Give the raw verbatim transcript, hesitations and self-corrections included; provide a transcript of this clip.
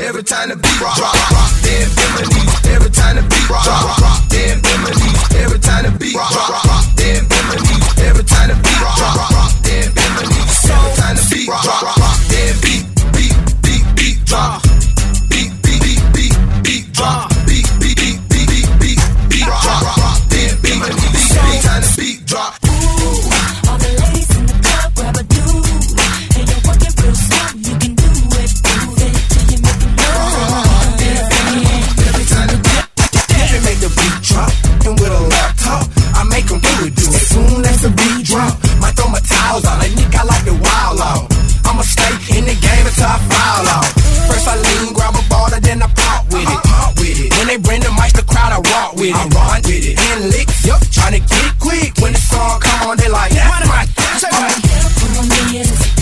every time the beat drop. Then bend my knees, every time the beat drop. Then bend my knees, every time the beat drop. Then bend my knees, every time the beat drop. Then bend my knees, every time the beat drop. Then beat, beat, beat, beat drop. Beat, beat, beat, beat, beat drop. Beat, beat, beat, beat, beat, beat, beat drop. Then bend my knees, every time the beat drop. All the ladies in the club, grab a dude. And you're working real slow, you can do it, do it till you make it move. Every time the beat, Let me make the beat drop, and with a laptop, I make them do it, do it. Soon as the beat drop, might throw my towels out, like Nick, I like the wild out. I'ma stay in the game until I foul out. First I lean, grab a ball, and then I pop with it. Pop with it. When they bring the mic, the crowd, I rock with it. I rock with it. In licks, yup, tryna get it quick. When the song come on, they like, that's my, that's my. Put on me, it is